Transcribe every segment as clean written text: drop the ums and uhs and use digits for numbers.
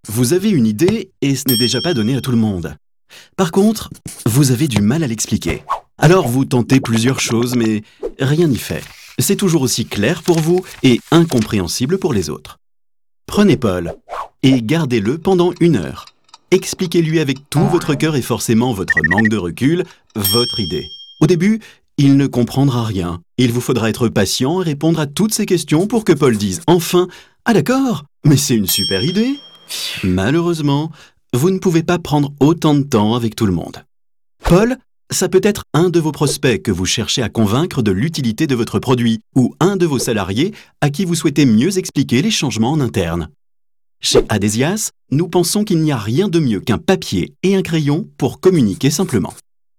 Vous avez une idée et ce n'est déjà pas donné à tout le monde. Par contre, vous avez du mal à l'expliquer. Alors vous tentez plusieurs choses, mais rien n'y fait. C'est toujours aussi clair pour vous et incompréhensible pour les autres. Prenez Paul et gardez-le pendant 1 heure. Expliquez-lui avec tout votre cœur et forcément votre manque de recul, votre idée. Au début, il ne comprendra rien. Il vous faudra être patient et répondre à toutes ces questions pour que Paul dise enfin « Ah d'accord, mais c'est une super idée !» Malheureusement, vous ne pouvez pas prendre autant de temps avec tout le monde. Paul, ça peut être un de vos prospects que vous cherchez à convaincre de l'utilité de votre produit ou un de vos salariés à qui vous souhaitez mieux expliquer les changements en interne. Chez Adesias, nous pensons qu'il n'y a rien de mieux qu'un papier et un crayon pour communiquer simplement.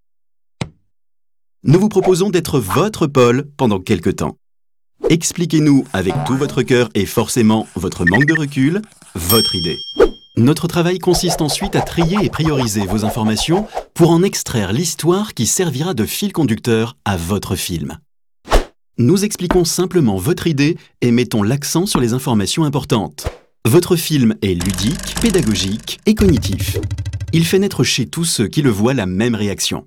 Nous vous proposons d'être votre Paul pendant quelque temps. Expliquez-nous avec tout votre cœur et forcément votre manque de recul, votre idée. Notre travail consiste ensuite à trier et prioriser vos informations pour en extraire l'histoire qui servira de fil conducteur à votre film. Nous expliquons simplement votre idée et mettons l'accent sur les informations importantes. Votre film est ludique, pédagogique et cognitif. Il fait naître chez tous ceux qui le voient la même réaction.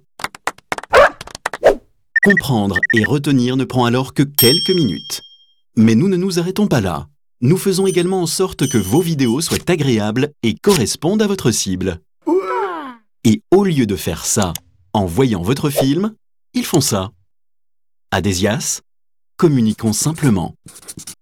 Comprendre et retenir ne prend alors que quelques minutes. Mais nous ne nous arrêtons pas là. Nous faisons également en sorte que vos vidéos soient agréables et correspondent à votre cible. Et au lieu de faire ça, en voyant votre film, ils font ça. Adesias, communiquons simplement.